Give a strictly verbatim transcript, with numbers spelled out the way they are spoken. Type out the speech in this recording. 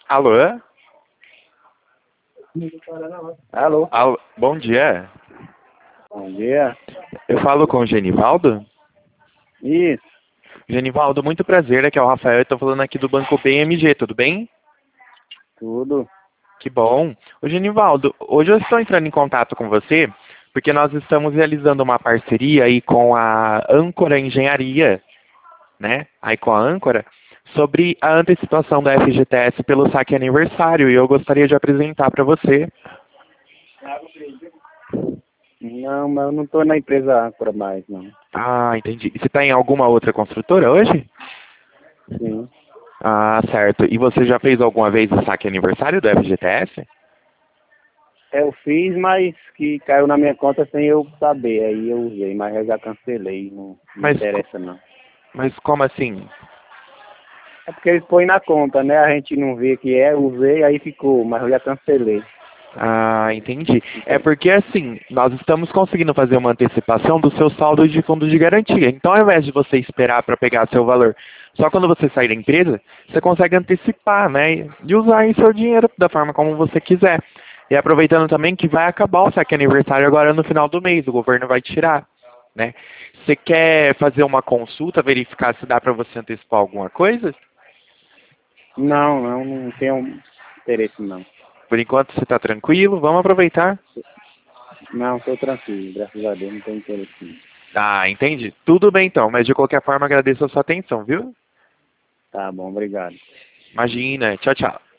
Alô? Alô, Alô? Bom dia. bom dia. Eu falo com o Genivaldo? Isso, Genivaldo, muito prazer. Aqui é o Rafael. Eu tô falando aqui do Banco B M G, tudo bem? tudo. Que bom. Ô, Genivaldo, hoje eu estou entrando em contato com você porque nós estamos realizando uma parceria aí com a Âncora Engenharia, né? Aí com a Âncora, sobre a antecipação da F G T S pelo saque aniversário. E eu gostaria de apresentar para você. Não, mas eu não estou na empresa Âncora mais, não. Ah, entendi. E você está em alguma outra construtora hoje? Sim. Ah, certo. E você já fez alguma vez o saque aniversário do F G T S? É, eu fiz, mas que caiu na minha conta sem eu saber. Aí eu usei, mas eu já cancelei. Não, não Mas, co- interessa, não. mas como assim? É porque eles põem na conta, né? A gente não vê que é, usei, aí ficou, mas eu já cancelei. Ah, entendi. É Então, porque assim, nós estamos conseguindo fazer uma antecipação do seu saldo de fundo de garantia. Então, ao invés de você esperar para pegar seu valor só quando você sair da empresa, você consegue antecipar, né? E usar aí seu dinheiro da forma como você quiser. E aproveitando também que vai acabar o saque aniversário agora no final do mês, o governo vai tirar, né? Você quer fazer uma consulta, verificar se dá para você antecipar alguma coisa? não, não, não tenho interesse, não. Por enquanto você está tranquilo, vamos aproveitar. Não, estou tranquilo, graças a Deus, não tenho interesse, não. Ah, entendi. Tudo bem então, mas de qualquer forma agradeço a sua atenção, viu? Tá bom, obrigado. Imagina. Tchau, tchau.